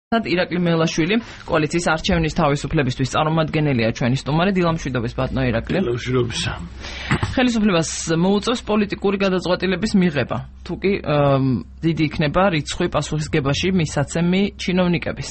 ირაკლი მელაშვილი კოალიციის არჩევნის თავისუფლებისთვის წარმომადგენელია ჩვენი სტუმარი. დილამშვიდობის ბატონო ირაკლი. დილამშვიდობისა. ხელისუფლებას მოუწევს პოლიტიკური გადაწყვეტილების მიღება, თუ კი დიდი იქნება რიცხვი პასუხისგებაში მისაცემი ჩინოვნიკების.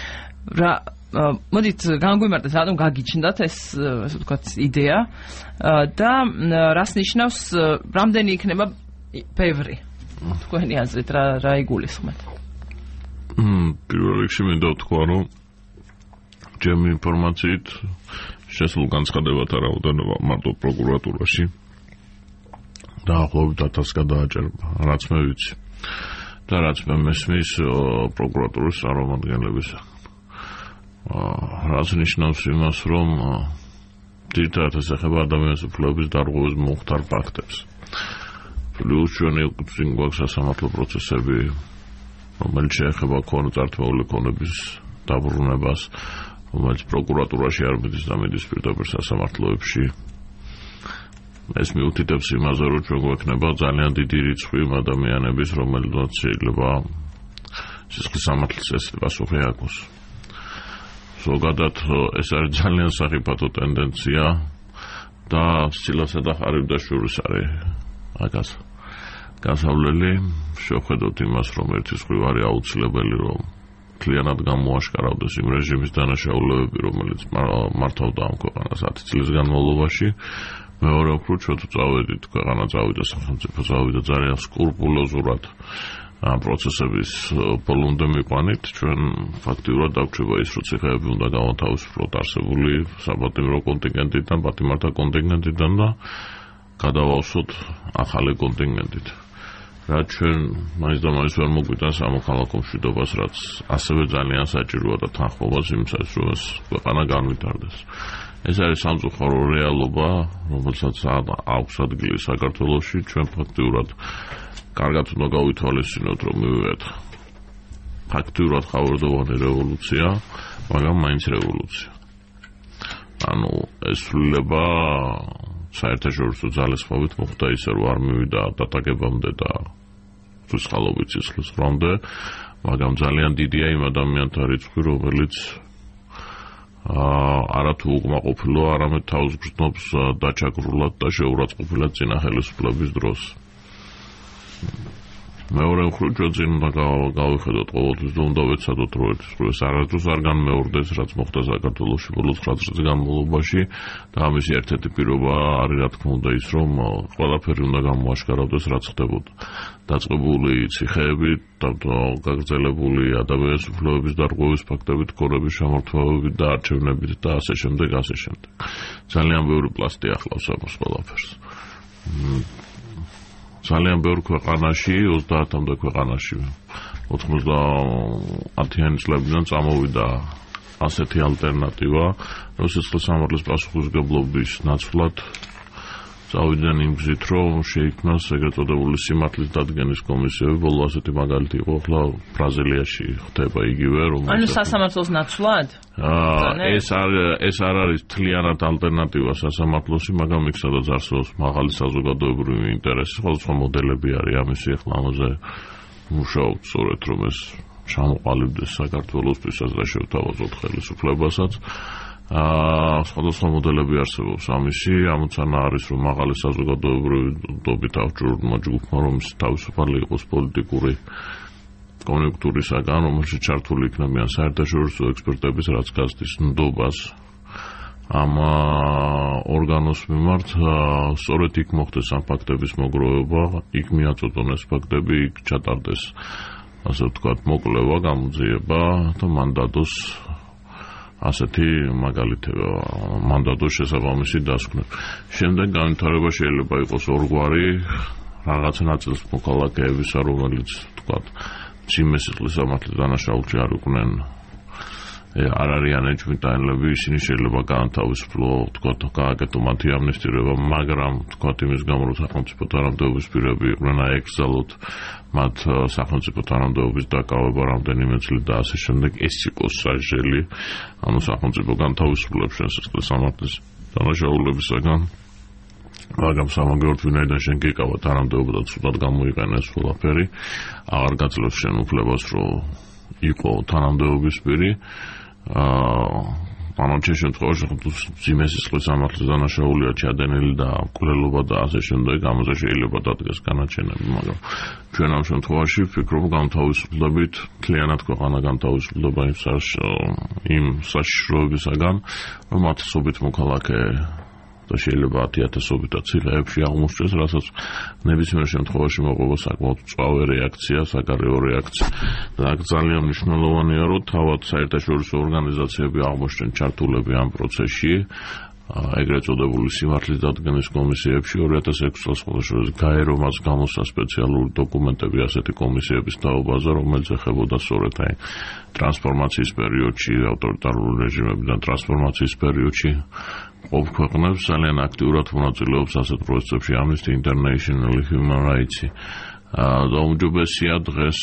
მოდით განგვიმარტეთ, რატომ გაგიჩნდათ ეს ასე ვთქვათ იდეა და რას ნიშნავს რამდენი იქნება ბევრი თქვენი აზრით რა იგულისხმეთ? პირველ რიგში მინდა ვთქვა, რომ ჩემი ინფორმაციით შესულ განცხადებათა რაოდენობა მარტო პროკურატურაში დაახლოებით 1000 გადააჭერბა, რაც მე ვიცი და რაც მე მესმის პროკურატურის წარმომადგენლების. რაც ნიშნავს იმას, რომ ძირითადად ეს ეხება ადამიანის უფლებების დარღვევის მომხდარ ფაქტებს. პლუს ჩვენი წინ გვაქვს სასამართლო პროცესები, რომელიც შეეხება ქონწართმეული ქონების დაბრუნებას, რომელიც პროკურატურაში არ მიდის და მიდის პირდაპირ სასამართლოებში. ეს მიუთითებს იმაზე, რომ ჩვენ გვექნება ძალიან დიდი რიცხვი ადამიანების, რომელთაც შეიძლება სისხლის სამართლის წესით პასუხი აქვს. ზოგადად ეს არის ძალიან სახიფათო ტენდენცია და სილასა და ხარიბდაშვილის არის აგას გასავლელი. შევხედოთ იმას, რომ ერთის მხრივ არის აუცილებელი, რომ მთლიანად გამოაშკარავდეს იმ რეჟიმის დანაშაულებები, რომელიც მართავდა ამ ქვეყანას 10 წლის განმავლობაში. მეორე მხრივ ჩვენ თუ წავედით, ქვეყანა წავიდა, სახელმწიფო წავიდა ძალიან სკრუპულოზურად ამ პროცესების ბოლომდე მიყვანით, ჩვენ ფაქტიურად დაგვჭირდება ის, რომ ციხეები უნდა გავათავისუფლოთ არსებული საპატიმრო კონტინგენტიდან, პატიმართა კონტინგენტიდან და გადავავსოთ ახალი კონტინგენტით. რაც ჩვენ მაინც და მაინც ვერ მოგვიტანს სამოქალაქო მშვიდობას, რაც ასევე ძალიან საჭიროა და თანხმობას იმისათვის, რომ ეს ქვეყანა განვითარდეს. ეს არის სამწუხარო რეალობა, რომელსაც აქვს ადგილი საქართველოში. ჩვენ ფაქტიურად კარგად უნდა გავითვალისწინოთ, რომ მივიღეთ ფაქტიურად ხავერდოვანი რევოლუცია, მაგრამ მაინც რევოლუცია. ანუ ეს სრულდება საერთაშორისო ძალისხმევით მოხდა ისე, რომ არ მივიდა დატაკებამდე და სხალობით სისხლის ხრამდე, მაგრამ ძალიან დიდია იმ ადამიანთა რიცხვი, რომელიც არათუ უკმაყოფილოა, არამედ თავს გრძნობს დაჩაგრულად და შეურაცხყოფილად წინა ხელისუფლების დროს. მეორე მხრივ ჩვენ წინ უნდა გავიხედოთ ყოველთვის და უნდა ვეცადოთ, რომ ერთის მხრივ ეს არასდროს არ განმეორდეს, რაც მოხდა საქართველოში ბოლო 9 წლის განმავლობაში და ამისი ერთ-ერთი პირობა არის, რა თქმა უნდა, ის, რომ ყველაფერი უნდა გამოაშკარავდეს, რაც ხდებოდა. დაწყებული ციხეებით, გაგრძელებული ადამიანის უფლებების დარღვევის ფაქტებით, ქონების შემორთმევებით და არჩევნებით და ასე შემდეგ, ასე შემდეგ. ძალიან ბევრი პლასტი ახლავს ამას ყველაფერს. ძალიან ბევრ ქვეყანაში, 30-მდე ქვეყანაში 90-იანი წლებიდან წამოვიდა ასეთი ალტერნატივა, რომ სისხლის სამართლის პასუხისმგებლობის ნაცვლად წავიდნენ იმ გზით, რომ შეიქმნას ეგრეთ წოდებული სიმართლის დადგენის კომისიები. ბოლო ასეთი მაგალითი იყო, ახლა ბრაზილიაში ხდება იგივე, რომელიც ანუ სასამართლოს ნაცვლად? ეს არ არის მთლიანად ალტერნატივა სასამართლოში, მაგრამ იქ სადაც არსებობს მაღალი საზოგადოებრივი ინტერესი, სხვადასხვა მოდელები არის ამისი, ახლა ამაზე მუშაობთ სწორედ, რომ ეს ჩამოყალიბდეს საქართველოსთვისაც და შევთავაზოთ ხელისუფლებასაც. სხვადასხვა მოდელები არსებობს ამისი, ამოცანა არის, რომ მაღალი საზოგადოებრივი თავმჯდომარეობა ჯგუფმა, რომ თავისუფალი იყოს პოლიტიკური კონიუნქტურისაგან, რომელშიც ჩართული იქნებიან საერთაშორისო ექსპერტების, რაც გასდის ნდობას ამ ორგანოს მიმართ, სწორედ იქ მოხდეს ამ ფაქტების მოგროვება, იქ მიაწოდონ ეს ფაქტები, იქ ჩატარდეს, ასე ვთქვათ, მოკვლევა, გამოძიება და მანდატოს ასეთი მაგალითები, მანდატოს შესაბამისი დასკვნა. შემდეგ განვითარება შეიძლება იყოს ორგვარი, რაღაც ნაწილს მოქალაქეებისა, რომელიც ვთქვათ, მძიმე სისხლის სამართლის დანაშაულში არ იყვნენ, არ არიან ეჭვმიტანილები, ისინი შეიძლება გაანთავისუფლო, ვთქვათ, გააკეთო მათი ამნისტირება, მაგრამ ვთქვათ, იმის გამო, რომ სახელმწიფო თანამდებობის პირები იყვნენ, აეკრძალოთ მათ სახელმწიფო თანამდებობის დაკავება რამდენიმე წლით და ასე შემდეგ, ეს იყოს სასჯელი, ანუ სახელმწიფო განთავისუფლებს შენ სისხლის სამართლის დანაშაულებისაგან, მაგრამ სამაგიეროდ ვინაიდან შენ გეკავა თანამდებობა და ცუდად გამოიყენეს ყველაფერი, აღარ გაძლევს შენ უფლებას, რომ იყო თანამდებობის პირი ანონჩე შემთხვევაში ძიმეს სისხლის სამართლის დანაშაულია ჩადენილი და მკვლელობა და ასე შემდეგ, ამაზე შეიძლება დადგეს განაჩენები, მაგრამ ჩვენ ამ შემთხვევაში ვფიქრობ განთავისუფლებით, მთლიანად ქვეყანა განთავისუფლდება იმ საშიშროებისაგან, რომ 1000-ობით მოქალაქე და შეიძლება 10,000-ობით ციხეებში აღმოჩნდეს, რასაც ნებისმიერ შემთხვევაში მოყვება საკმაოდ მწვავე რეაქცია, საგარეო რეაქცია. და აქ ძალიან მნიშვნელოვანია, რომ თავად საერთაშორისო ორგანიზაციები აღმოჩნდნენ ჩართულები ამ პროცესში, ეგრეთ წოდებული სიმართლის დადგენის კომისიებში 2006 წელს ხოლმე გაერომას გამოსცა სპეციალური დოკუმენტები ასეთი კომისიების თაობაზე, რომელიც ეხებოდა სწორედ აი ტრანსფორმაციის პერიოდში, ავტორიტარული რეჟიმებიდან ტრანსფორმაციის პერიოდში ყოფ ქვეყნებს ძალიან აქტიურად მონაწილეობს ასეთ პროცესებში Amnesty International, Human Rights. და უმჯობესია დღეს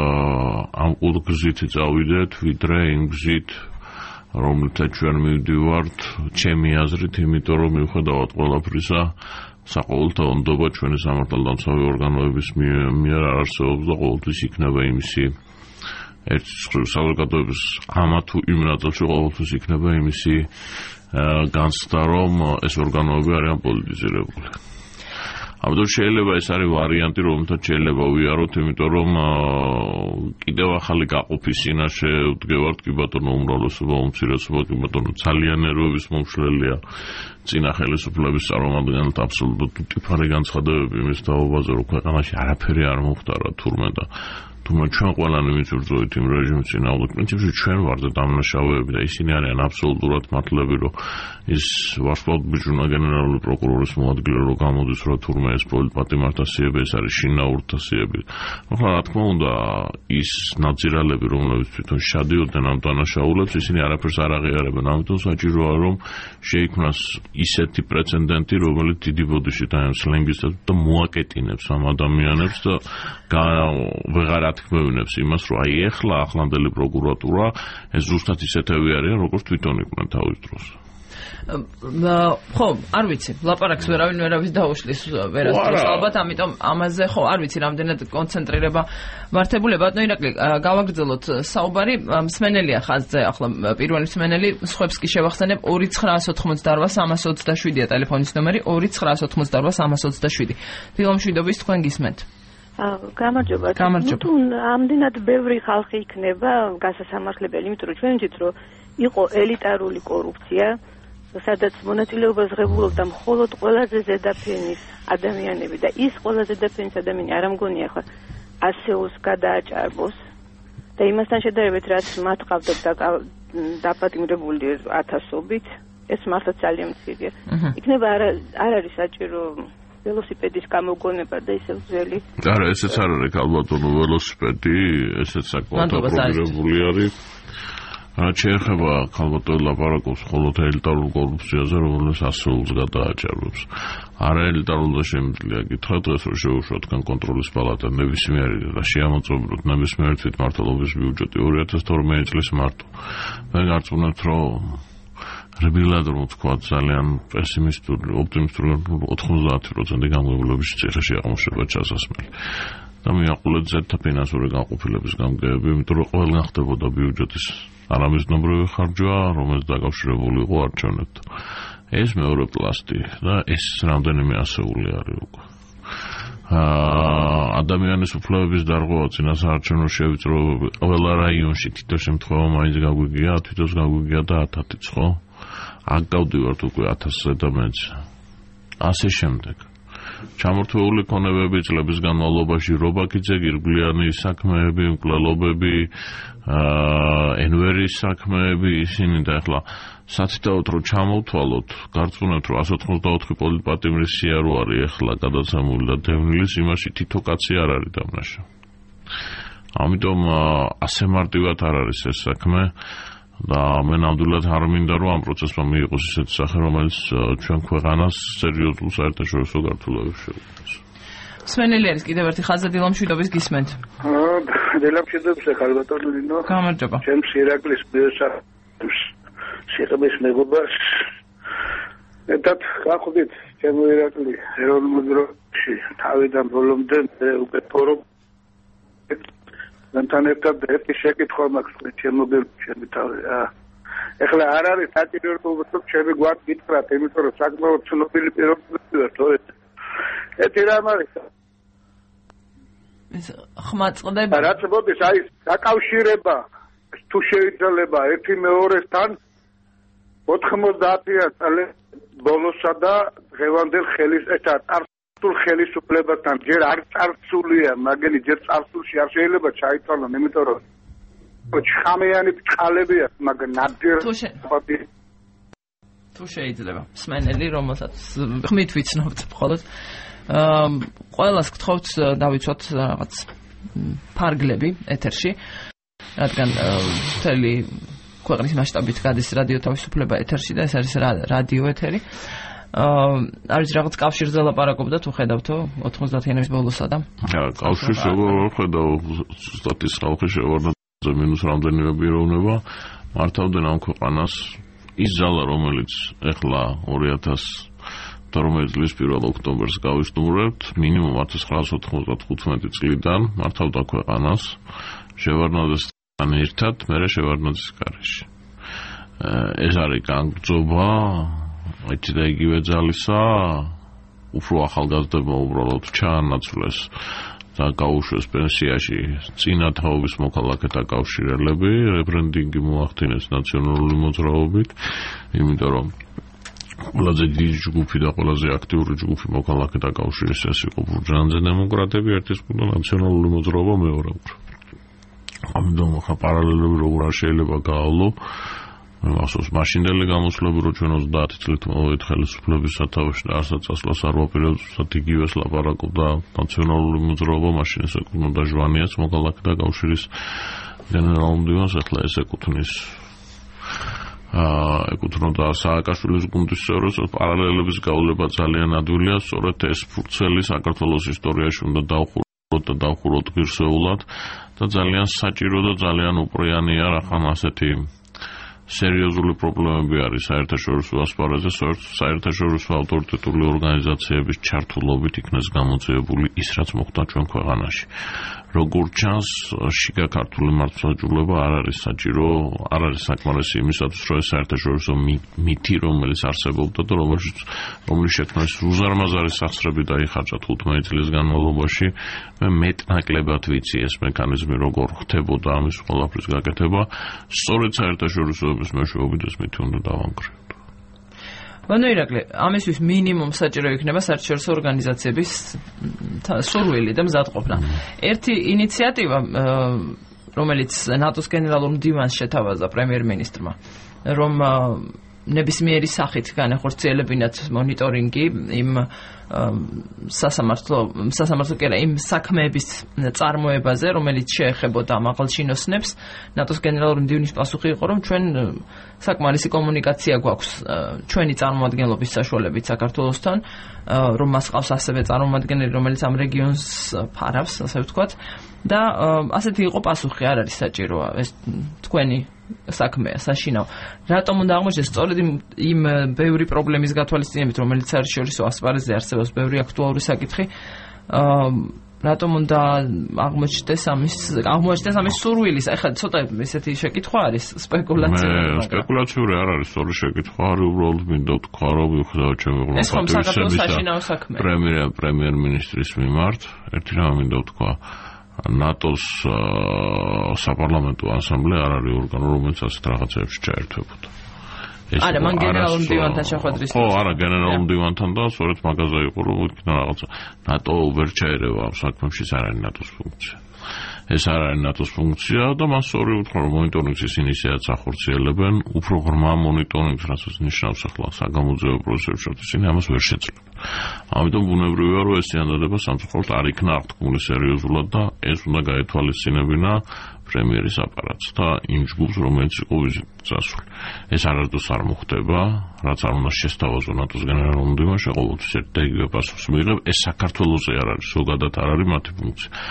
ამ ყურგზით წავიდეთ, ვიდრე იმ გზით, რომელთაც ჩვენ მივდივართ, ჩემი აზრით, იმიტომ რომ მიუხედავად ყველაფრისა, საყოველთაო ნდობა ჩვენი სამართალდამცავი ორგანოების მიერ არ არსებობს და ყოველთვის იქნება იმისი ერთი საზოგადოების ამა თუ იმ ნაწილში ყოველთვის იქნება იმისი განცდა, რომ ეს ორგანოები არიან პოლიტიზირებული. ამიტომ შეიძლება ეს არის ვარიანტი, რომელთაც შეიძლება ვიაროთ, იმიტომ რომ კიდევ ახალი გაყოფის წინაშე ვდგევართ, კი ბატონო უმრავლესობა, უმცირესობა, კი ბატონო ძალიან ნერვების მომშლელია წინა ხელისუფლების წარმომადგენელთა აბსოლუტურად ტიფარი განცხადებები იმის თაობაზე, რომ ქვეყანაში არაფერი არ მოხდარა თურმე და თუმცა ჩვენ ყველანი ვიწურდით იმ რეჟიმის წინააღმდეგ, პრინციპში ჩვენ ვართ დამნაშავეები და ისინი არიან აბსოლუტურად მართლები, რომ ის ვარსკვლავთ ბიჭუნა გენერალური პროკურორის მოადგილე რომ გამოდის, რომ თურმე ეს პოლიტპატიმართა სიები, ეს არის შინაურთა სიები. მაგრამ რა თქმა უნდა, ის ნაძირალები, რომლებიც თვითონ შადიოდნენ ამ დანაშაულებს, ისინი არაფერს არ აღიარებენ, ამიტომ საჭიროა, რომ შეიქმნას ისეთი პრეცედენტი, რომელიც დიდი ბოდიშით აი ამ სლენგისად და მოაკეტინებს ამ ადამიანებს და ვეღარ ათქმევინებს იმას, რომ აი ეხლა ახლანდელი პროკურატურა ეს ზუსტად ისეთები არიან, როგორც თვითონ იყვნენ თავის დროს. ხო, არ ვიცი, ლაპარაკს ვერავის დაუშლის ვერასდროს ალბათ, ამიტომ ამაზე ხო, არ ვიცი, რამდენად კონცენტრირება მართებული. ბატონო ირაკლი, გავაგრძელოთ საუბარი, მსმენელია ხაზზე, ახლა პირველი მსმენელი, სხვებს კი შევახსენებ 2988327-ია ტელეფონის ნომერი, 2988327. დილომშვიდობის, თქვენ გისმენთ. გამარჯობა. თუ ამდენად ბევრი ხალხი იქნება გასასამართლებელი, იმიტომ რომ ჩვენ ვიცით, რომ იყო ელიტარული კორუფცია, სადაც მონაწილეობას ღებულობდა მხოლოდ ყველაზე ზედაფენის ადამიანები და ის ყველაზე ზედაფენის ადამიანი არ ამგონია ხა ასეულს გადააჭარბოს და იმასთან შედარებით, რაც მათ ყავდათ დაპატიმრებული 1000-ობით, ეს მართლა ძალიან მცირეა. იქნება არ არის საჭირო ველოსიპედის გამოგონება და ისევ ძველი. არა, ესეც არ არის ალბათონო ველოსიპედი, ესეც საკმაოდ აპროგრამირებული არის. რაც შეეხება ალბათონო ლაპარაკობს მხოლოდ ელიტარულ კორუფციაზე, რომელიც ასეულს გადააჭარბებს. არაელიტარულზე შემიძლია გითხრა დღეს, რომ შეუშვათ კონტროლის პალატა ნებისმიერი და შეამოწმოთ ნებისმიერი თვითმმართველობის ბიუჯეტი 2012 წლის მარტო. მე გარწმუნებთ, რომ რბილად რომ თქვა ძალიან პესიმისტური, ოპტიმისტური 90% გამგებლობის ციხეში აღმოჩნდება ჩასასმელი. და მიაყოლეთ ზეთა ფინანსური განყოფილების გამგეები, იმიტომ რომ ყველგან ხდებოდა ბიუჯეტის არამიზნობრივი ხარჯვა, რომელიც დაკავშირებული იყო არჩევნებთან. ეს მეორე პლასტი და ეს რამდენიმე ასეული არის უკვე. ადამიანის უფლებების დარღვევა წინასაარჩევნო შევიწრო ყველა რაიონში თითო შემთხვევა მაინც გაგვიგია, თვითონს გაგვიგია და 1000-იც, ხო? აქ გავდივართ უკვე 1000-ზე და მეც. ასე შემდეგ. ჩამორთვეული ქონებები წლების განმავლობაში, რობაქიძე, ირგვლიანი საქმეები, მკვლელობები, ენვერის საქმეები, ისინი და ახლა სათითაოდ რომ ჩამოვთვალოთ, გარწმუნებთ, რომ 184 პოლიტპატიმრის სია რო არის ახლა გადაცემული და დევნილის, იმაში თითო კაცი არ არის დამნაშავე. ამიტომ ასე მარტივად არ არის ეს საქმე. და მე ნამდვილად არ მინდა რომ ამ პროცესმა მიიღოს ისეთი სახე, რომელიც ჩვენ ქვეყანას სერიოზულ საერთაშორისო გართულებას შეუქმნის. მსმენელი არის კიდევ ერთი ხაზზე, დილომშვიდობის, გისმენთ. დილომშვიდობის, ხალბატონო ნინო. გამარჯობა. ჩემს ირაკლის მიესალმებს სიღრმის მეგობარს. ერთად გახვდით ჩემო ირაკლი ეროვნულ მდროში თავიდან ბოლომდე უკვე ფორუმ ჩვენთან ერთად ერთი შეკითხვა მაქვს ჩემობილში თავი. ეხლა არ არის საჭირო რომ ჩემი გვარ გითხრათ, იმიტომ რომ საკმაოდ ცნობილი პიროვნებაა თო ეს. ერთი რამ არის ხმა წყდება. რაც მოდის აი დაკავშირება თუ შეიძლება ერთი მეორესთან 90-იან წლებში ბოლოსა და დღევანდელ წარსულ ხელისუფლებასთან ჯერ არ წარსულია, მაგრამ ჯერ წარსულში არ შეიძლება ჩაითვალონ, იმიტომ რომ ჩხამიანი წყალებია, მაგრამ ნადირ თუ შეიძლება სმენელი, რომელსაც ხმით ვიცნობთ მხოლოდ ყველას გთხოვთ დავიცვათ რაღაც ფარგლები ეთერში, რადგან მთელი ქვეყნის მასშტაბით გადის რადიო თავისუფლება ეთერში და ეს არის რადიო ეთერი. არის რაღაც კავშირზე ლაპარაკობდა თუ ხედავთო 90-იანების ბოლოსა და კავშირს როგორ ხედავ სტატის ხალხი შევარდა მინუს რამდენიმე პიროვნება მართავდნენ ამ ქვეყანას ის ზალა რომელიც ეხლა 2012 წლის 1 ოქტომბერს გავისტუმრებთ მინიმუმ 1995 წლიდან მართავდა ქვეყანას შევარდნაძესთან ერთად მერე შევარდნაძის გარეშე ეს არის განგრძობა აიცი და იგივე ძალისა უფრო ახალგაზრდებმა უბრალოდ ჩაანაცვლეს და გაუშვეს პენსიაში წინა თაობის მოქალაქეთა კავშირელები რებრენდინგი მოახდინეს ნაციონალური მოძრაობით იმიტომ რომ ყველაზე დიდი ჯგუფი და ყველაზე აქტიური ჯგუფი მოქალაქეთა კავშირის ეს იყო ბურჟანძე დემოკრატები ერთის და ნაციონალური მოძრაობა მეორე ამიტომ ხა პარალელები როგორ არ შეიძლება გაავლო ახსოვს მაშინდელი გამოსვლები რო ჩვენ 30 წლით მოვიდეთ ხელისუფლების სათავეში და არსაც წასვლას არ ვაპირებდით იგივეს ლაპარაკობდა ნაციონალური მოძრაობა მაშინ ეს ეკუთვნოდა ჟვანიას მოქალაქეთა კავშირის გენერალურ მდივანს ახლა ეს ეკუთვნის ეკუთვნოდა სააკაშვილის გუნდის წევრებს პარალელების გავლება ძალიან ადვილია სწორედ ეს ფურცელი საქართველოს ისტორიაში უნდა დავხუროთ ღირსეულად და ძალიან საჭირო და ძალიან უპრიანია რახან ასეთი სერიოზული პრობლემები არის საერთაშორისო ასპარეზზე, საერთაშორისო ავტორიტეტული ორგანიზაციების ჩართულობით იქნეს გამოძიებული ის, რაც მოხდა ჩვენ ქვეყანაში. Როგორ ჩანს, შიგა ქართული მართლმსაჯულება არ არის საჭირო, არ არის საკმარისი იმისათვის, რომ ეს საერთაშორისო მითი, რომელიც არსებობდა და რომლის შექმნას უზარმაზარი სახსრები დაიხარჯა 15 წლის განმავლობაში, მე მეტნაკლებად ვიცი ეს მექანიზმი როგორ ხდებოდა ამის ყველაფრის გაკეთება, სწორედ საერთაშორისოების მეშვეობით ეს მითი უნდა დავანგრევთ. Bueno, Iracle, ამისთვის მინიმუმ საჭირო იქნება საერთაშორისო ორგანიზაციების სურვილი და მზადყოფნა. Ერთი ინიციატივა, რომელიც ნატოს გენერალურ მდივანს შეთავაზა პრემიერ-მინისტრმა, რომ ნებისმიერი სახით განახორციელებინათ მონიტორინგი იმ სასამართლო კი არა იმ საქმეების წარმოებაზე, რომელიც შეეხებოდა მაღალჩინოსნებს, ნატოს გენერალური მდივნის პასუხი იყო, რომ ჩვენ საკმარისი კომუნიკაცია გვაქვს ჩვენი წარმომადგენლობის საშუალებით საქართველოსთან, რომ მას ყავს ასევე წარმომადგენელი, რომელიც ამ რეგიონს ფარავს, ასე ვთქვათ, და ასეთი იყო პასუხი, არ არის საჭიროა ეს თქვენი საქმეა, საშინაო. რატომ უნდა აღმოჩნდეს სწორედ იმ ბევრი პრობლემის გათვალისწინებით, რომელიც საერთაშორისო ასპარეზზე არსებობს ბევრი აქტუალური საკითხი, რატომ უნდა აღმოჩნდეს ამის სურვილის? ეხლა ცოტა ესეთი შეკითხვა არის, სპეკულაციური. სპეკულაციური არ არის, სწორი შეკითხვა არის, უბრალოდ მინდა ვთქვა, რომ ვიხსოვ ჩემი ეს ხომ საქართველოს საშინაო საქმეა. პრემიერ-მინისტრის მიმართ ერთი რამ მინდა ვთქვა. ნატოს საპარლამენტო ასამბლეა არ არის ორგანო, რომელიც ასეთ რაღაცებში ჩაერთვებოდა. არა, მან გენერალურ მდივანთან შეხვედრის. ხო, არა, გენერალურ მდივანთან და სწორედ მაგაზე იყო, რომ იქნა რაღაცა. ნატო ვერ ჩაერევა ამ საქმეში, ეს არ არის ნატოს ფუნქცია. ეს არ არის ნატოს ფუნქცია და მას სწორი უთხრა, რომ მონიტორინგს ისინი ისედაც ახორციელებენ, უფრო ღრმა მონიტორინგს, რასაც ნიშნავს ახლა საგამოძიებო პროცესებში, ისინი ამას ვერ შეძლებს. ამიტომ ბუნებრივია, რომ ეს წინადადება სამწუხაროდ არ იქნა აღთქმული სერიოზულად და ეს უნდა გაეთვალისწინებინა პრემიერის აპარატს და იმ ჯგუფს, რომელიც იყო წასული. ეს არასდროს არ მოხდება, რაც არ უნდა შესთავაზო ნატოს გენერალურ მდივანში, ყოველთვის ერთ და იგივე პასუხს მიიღებ, ეს საქართველოზე არ არის, ზოგადად არ არის მათი ფუნქცია.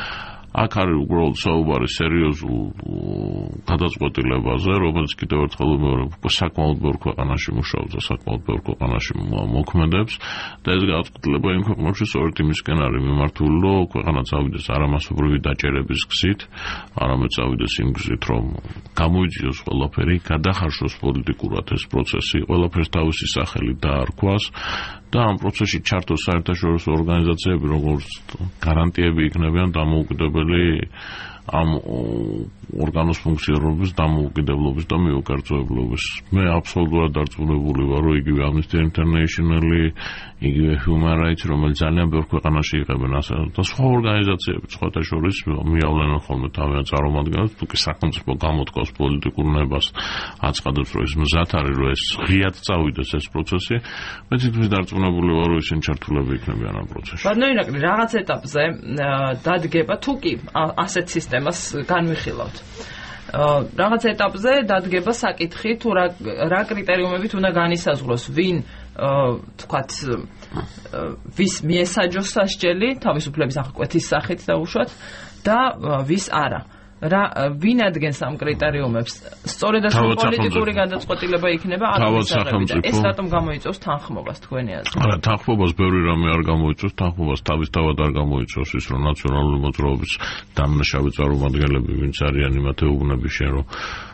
აქ არის უბრალოდ საუბარი სერიოზულ გადაწყვეტილებაზე, რომელიც კიდევ ერთხელ საკმაოდ ბევრ ქვეყანაში მუშაობს და საკმაოდ ბევრ ქვეყანაში მოქმედებს და ეს გადაწყვეტილება იმ ქვეყნებში სწორედ იმისკენ არის მიმართული, რომ ქვეყანა წავიდეს არა მასობრივი დაჭერების გზით, არამედ წავიდეს იმ გზით, რომ გამოიძიოს ყველაფერი, გადახარშოს პოლიტიკურად ეს პროცესი, ყველაფერს თავისი სახელი დაარქვას და ამ პროცესში ჩართოს საერთაშორისო ორგანიზაციები, როგორც გარანტიები იქნებიან დამოუკიდებელი ამ ორგანოს ფუნქციონირების დამოუკიდებლობის და მიუკერძოებლობის. მე აბსოლუტურად დარწმუნებული ვარ, რომ იგივე Amnesty International-ი, იგივე Human Rights, რომელიც ძალიან ბევრ ქვეყანაში იღებენ ასე და სხვა ორგანიზაციები, სხვათა შორის მიავლენენ ხოლმე თავიანთ წარმომადგენლებს, თუ კი სახელმწიფო გამოთქვას პოლიტიკურ ნებას აცხადებს, რომ ის მზად არის, რომ ეს ღიად წავიდეს ეს პროცესი, მე თვითონ დარწმუნებული ვარ, რომ ისინი ჩართულები იქნებიან ამ პროცესში. ბატონო ირაკლი, რაღაც ეტაპზე დადგება თუ კი ასეთ სისტემას განვიხილავთ. რაღაც ეტაპზე დადგება საკითხი, თუ რა კრიტერიუმებით უნდა განისაზღვროს, ვინ თქვათ ვის მიესაჯოს სასჯელი თავისუფლების აღკვეთის სახით დაუშვათ და ვის არა. ვინ ადგენს ამ კრიტერიუმებს? სწორედ ასე პოლიტიკური გადაწყვეტილება იქნება ადმინისტრატიული. ეს რატომ გამოიწვევს თანხმობას თქვენი აზრით? არა, თანხმობას ბევრი რამე არ გამოიწვევს, თანხმობას თავისთავად არ გამოიწვევს ის, რომ ნაციონალური მოძრაობის დამნაშავე წარმომადგენლები ვინც არიან იმათ ეუბნები შენ, რომ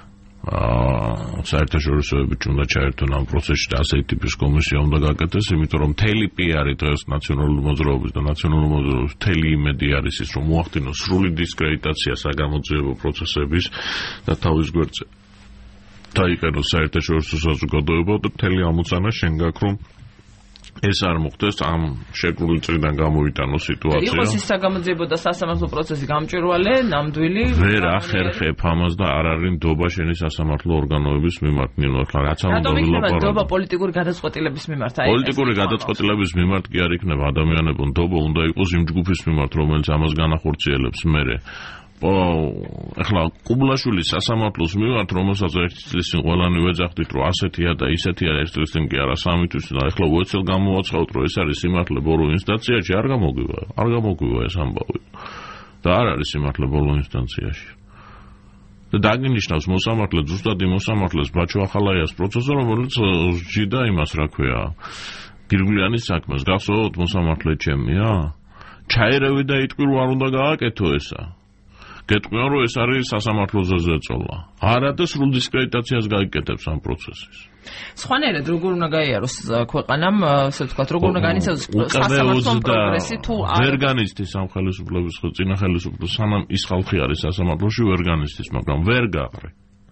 საერთაშორისოებიც უნდა ჩაერთონ ამ პროცესში და ასეთი ტიპის კომისია უნდა გაკეთდეს, იმიტომ რომ მთელი პიარი დღეს ნაციონალური მოძრაობის და ნაციონალური მოძრაობის მთელი იმედი არის ის, რომ მოახდინოს სრული დისკრედიტაცია საგამოძიებო პროცესების და თავის გვერდზე დაიყენოს საერთაშორისო საზოგადოება და მთელი ამოცანა შენ გაქვს, რომ ეს არ მოხდეს, ამ შეკრული წრიდან გამოვიტანო სიტუაცია. იყოს ის საგამოძიებო და სასამართლო პროცესი გამჭვირვალე, ნამდვილი. ვერ ახერხებ ამას და არ არის ნდობა შენი სასამართლო ორგანოების მიმართ. რაც ამ რატომ იქნება ნდობა პოლიტიკური გადაწყვეტილების მიმართ? პოლიტიკური გადაწყვეტილების მიმართ კი არ იქნება ადამიანებო, ნდობა უნდა იყოს იმ ჯგუფის მიმართ, რომელიც ამას განახორციელებს მერე. ახლა კუბლაშვილის სასამართლოს მიმართ, რომელსაც ერთი წლის წინ ყველანი ვეძახდით, რომ ასეთია და ისეთია, ერთი წლის წინ კი არა, 3 თვის და ახლა უეცელ გამოვაცხავთ, რომ ეს არის სიმართლე ბოლო ინსტანციაში, არ გამოგვივა ეს ამბავი. და არ არის სიმართლე ბოლო ინსტანციაში. და დაგინიშნავს მოსამართლე, ზუსტად იმ მოსამართლეს ბაჩო ახალაიას პროცესზე, რომელიც სჯიდა იმას, რა ქვია, გირგვლიანის საქმეს. გახსოვთ მოსამართლე ჩემია? ჩაერევი და იტყვი, რომ არ უნდა გააკეთო ესა. გეტყვიან, რომ ეს არის სასამართლოზე ზეწოლა. არა და სრულ დისკრედიტაციას გაიკეთებს ამ პროცესის. სხვანაირად როგორ უნდა გაიაროს ქვეყანამ, ასე ვთქვათ, როგორ უნდა განიცადოს სასამართლო პროგრესი თუ არა? ვერ განიცდის ამ ხელისუფლების წინა ხელისუფლებას, სანამ ის ხალხი არის სასამართლოში, ვერ განიცდის, მაგრამ ვერ გაყრე.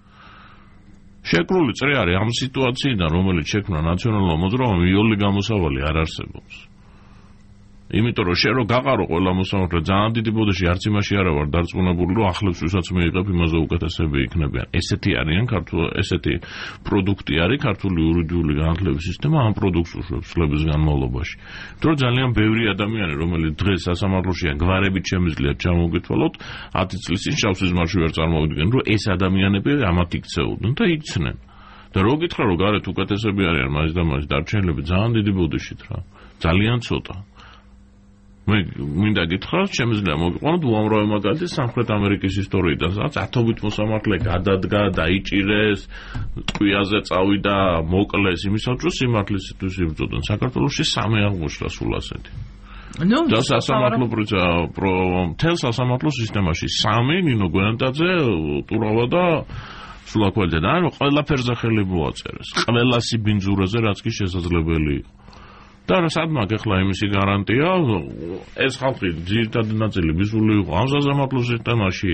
შეკრული წრე არის ამ სიტუაციიდან, რომელიც შექმნა ნაციონალურ მოძრაობამ, იოლი გამოსავალი არ არსებობს. იმიტომ რომ შენ რო გაყარო ყველა მოსამართლე ძალიან დიდი ბოდიში არც იმაში არა ვარ დარწმუნებული რომ ახლებს ვისაც მიიღებ იმაზე უკეთესები იქნებიან. ესეთი არიან ესეთი პროდუქტი არის ქართული იურიდიული განათლების სისტემა ამ პროდუქტს უშვებს წლების განმავლობაში. იმიტომ რომ ძალიან ბევრი ადამიანი რომელიც დღეს სასამართლოშია გვარებით შემიძლიათ ჩამოგითვალოთ 10 წლის წინ შავ სიზმარში ვერ წარმოვიდგენ რომ ეს ადამიანები ამათ იქცეოდნენ და იქცნენ. და რო გითხრა რომ გარეთ უკეთესები არიან მას და მას დარჩენილები ძალიან დიდი ბოდიშით რა. ძალიან ცოტა. მე მინდა გითხრათ, შემიძლია მოგიყვანოთ უამრავი მაგალითი სამხრეთ ამერიკის ისტორიიდან, სადაც ათობით მოსამართლე გადადგა, დაიჭირეს, ტყვიაზე წავიდა, მოკლეს, იმისათვის სიმართლისთვის იბრძოდნენ. საქართველოში 3 აღმოჩნდა სულ ასეთი. და სასამართლო მთელ სასამართლო სისტემაში 3 ნინო გვენდაძე, ტურავა და სულაკვალიძე და ყველაფერზე ხელი მოაწერეს. ყველა სიბინძურაზე რაც კი შესაძლებელი იყო. და სად მაგ ახლა იმისი გარანტია ეს ხალხი ძირითადი ნაწილი მისული იყო ამ სასამართლო სისტემაში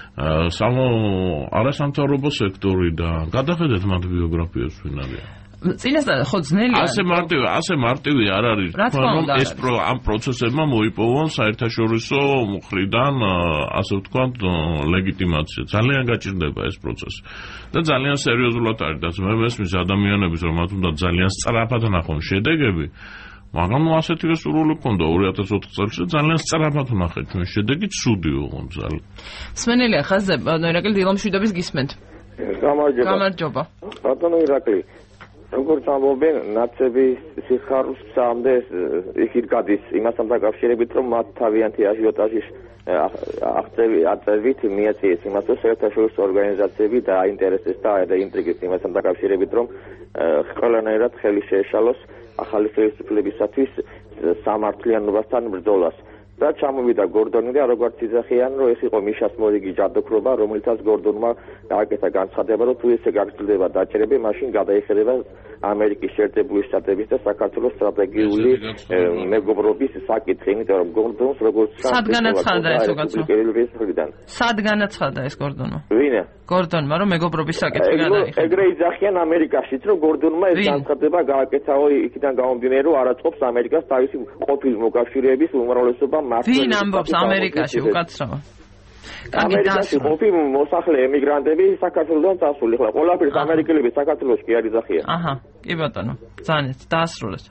არასამთავრობო სექტორიდან გადახედეთ მათ ბიოგრაფიას ვინ არის წინასწარ ხო ძნელია ასე მარტივი არ არის რომ ეს ამ პროცესებმა მოიპოვონ საერთაშორისო მხრიდან ასე ვთქვათ ლეგიტიმაცია ძალიან გაჭირდება ეს პროცესი და ძალიან სერიოზულად არის და მე მესმის ადამიანების რომ მათ უნდა ძალიან სწრაფად ნახონ შედეგები მაგრამ ასეთივე სურვილი მქონდა 2004 წელს ძალიან სწრაფად ვნახეთ ჩვენ შედეგი ცუდი ოღონდ ძალიან სმენელია ხაზზე ირაკლი დილომშვიდობის გისმენთ გამარჯობა ბატონო ირაკლი როგორც ამბობენ ნაცები სიხარულს სამდე იქით გადის იმასთან დაკავშირებით რომ მათ თავიანთი აჟიოტაჟის აღწერვით მიაწიეს იმას, რომ საერთაშორისო ორგანიზაციები დააინტერესეს და ინტრიგის იმასთან დაკავშირებით, რომ ყველანაირად ხელი შეეშალოს ახალი ხელისუფლებისათვის სამართლიანობასთან ბრძოლას. და ჩამოვიდა გორდონი და როგორც იძახიან, რომ ეს იყო მიშას მორიგი ჯადოქრობა, რომელიცაც გორდონმა გააკეთა განცხადება, რომ თუ ესე გაგრძელდება დაჭერები, მაშინ გადაიხადება ამერიკის შეერთებული შტატების და საქართველოს სტრატეგიული მეგობრობის საკითხი, იმიტომ რომ გორდონს როგორც სად განაცხადა ეს უკაცო? სად განაცხადა ეს გორდონო? ვინა? გორდონმა რომ მეგობრობის საკითხი გადაიხადა. ეგრე იძახიან ამერიკაშიც, რომ გორდონმა ეს განცხადება გააკეთა, იქიდან გამომდინარე, რომ არაწყობს ამერიკას თავისი ყოფილი მოკავშირეების უმრავლესობა ვინ ამბობს ამერიკაში უკაცრავა? ამერიკაში ყოფილი მოსახლე ემიგრანტები საქართველოსთან წასული, ხლა ყველაფერს ამერიკელები საქართველოში კი არ იძახიან. აჰა, კი ბატონო, ძალიან დაასრულეთ.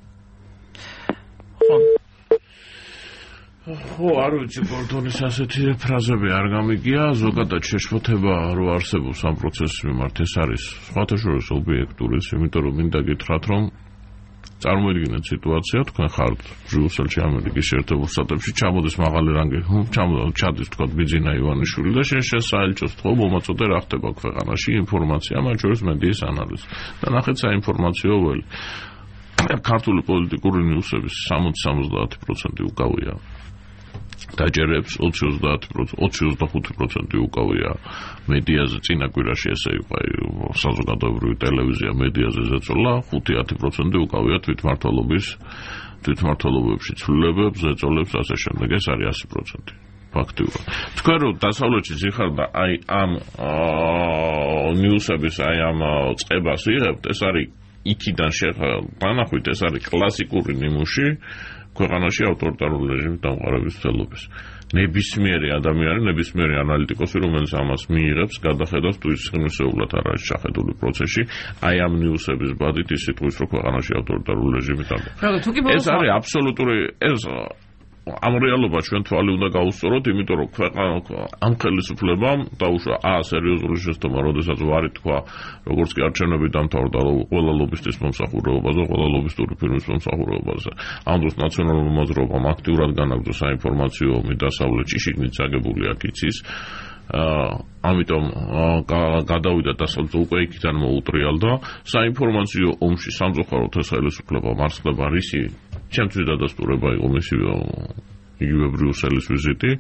ხო, არ ვიცი, გორდონის ასეთი ფრაზები არ გამიგია, ზოგადად შეშფოთება რო არსებობს ამ პროცესის მიმართ, ეს არის სხვათა შორის ობიექტურიც, იმიტომ რომ მინდა გითხრათ, რომ წარმოიდგინეთ სიტუაცია, თქვენ ხართ ბრიუსელში ამერიკის შეერთებულ შტატებში, ჩამოდის მაღალი რანგი, ჩადის თქვა ბიძინა ივანიშვილი და შენ საელჩოს თქო მომაწოდე რა ხდება ქვეყანაში, ინფორმაცია, მათ შორის მედიის ანალიზი. და ნახეთ საინფორმაციო ველი. ქართული პოლიტიკური ნიუსების 60-70% უკავია დაჯერებს, 20-25% უკავია მედიაზე, წინა კვირაში ესე იყო საზოგადოებრივი ტელევიზია მედიაზე ზეწოლა, 5-10% უკავია თვითმმართველობებში ცვლილებებს, ზეწოლებს, ასე შემდეგ, ეს არის 100%. ფაქტიურად. თქვენ რომ დასავლეთში ზიხარ და აი ამ ნიუსების აი ამ წებას იღებთ, ეს არის იქიდან განახვით, ეს არის კლასიკური ნიმუში ქვეყანაში ავტორიტარული რეჟიმის დამყარების ცდილობის. ნებისმიერი ადამიანი, ნებისმიერი ანალიტიკოსი, რომელიც ამას მიიღებს, გადახედავს თუ ის ღირსეულად არ არის შეხედული პროცესში, აი ამ ნიუსების ბადით ის სიტყვის, რომ ქვეყანაში ავტორიტარული რეჟიმი დამყარება. ეს არის აბსოლუტური ამ რეალობას ჩვენ თვალი უნდა გაუსწოროთ, იმიტომ რომ ქვეყანა ამ ხელისუფლებამ დაუშვა სერიოზული შეცდომა, როდესაც ვარი თქვა, როგორც კი არჩევნები დამთავრდა, ყველა ლობისტის მომსახურებაზე, ყველა ლობისტური ფირმის მომსახურებაზე. ამ დროს ნაციონალურ მოძრაობამ აქტიურად განაგრძო საინფორმაციო ომი დასავლეთში, შიგნით წაგებული აქ იცის. ამიტომ გადავიდა დასავლეთზე, უკვე იქიდან მოუტრიალდა. საინფორმაციო ომში სამწუხაროდ ეს ხელისუფლება მარცხდება რისი ჩემთვის დადასტურება იყო მისი იგივე ბრიუსელის ვიზიტი.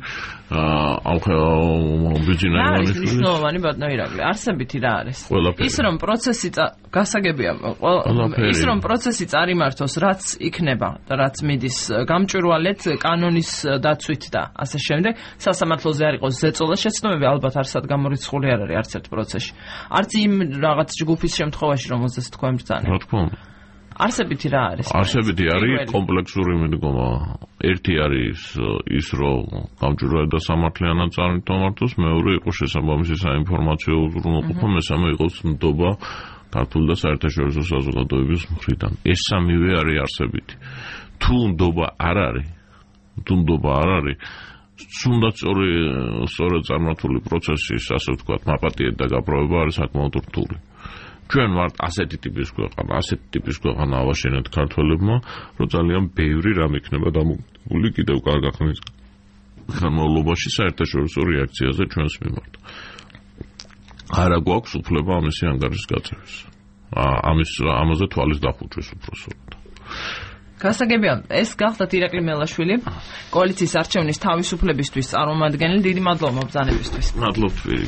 ბიძინა ივანიშვილის მნიშვნელოვანი ბატონო ირაკლი, არსებითი რა არის? ის რომ პროცესი გასაგებია, ის რომ პროცესი წარიმართოს, რაც იქნება და რაც მიდის გამჭვირვალედ კანონის დაცვით და ასე შემდეგ, სასამართლოზე არ იყოს ზეწოლა, შეცდომები ალბათ არსად გამორიცხული არ არის არც ერთ პროცესში. არც იმ რაღაც ჯგუფის შემთხვევაში, რომელზეც თქვენ ბრძანეთ. რა თქმა უნდა. არსებითი რა არის? არსებითი არის კომპლექსური მიდგომა. ერთი არის ის, რომ გამჭვირვალედ და სამართლიანად წარმართოს, მეორე იყო შესაბამისი საინფორმაციო უზრუნველყოფა, მესამე იყო ნდობა ქართული და საერთაშორისო საზოგადოების მხრიდან. ეს სამივე არის არსებითი. თუ ნდობა არ არის, თუნდაც სწორედ წარმართული პროცესის, ასე ვთქვათ, მაპატიეთ და გაპროვება არის საკმაოდ რთული. ჩვენ ვართ ასეთი ტიპის ქვეყანა ავაშენეთ ქართველებმა, რომ ძალიან ბევრი რამ იქნება დამოკიდებული კიდევ კარგი ხნის განმავლობაში საერთაშორისო რეაქციაზე ჩვენს მიმართ. არა გვაქვს უფლება ამისი ანგარიშის გაწევის. ამაზე თვალის დახუჭვის უბრალოდ. გასაგებია, ეს გახდათ ირაკლი მელაშვილი, კოალიციის არჩევნის თავისუფლებისთვის წარმომადგენელი. დიდი მადლობა მობრძანებისთვის. მადლობთ.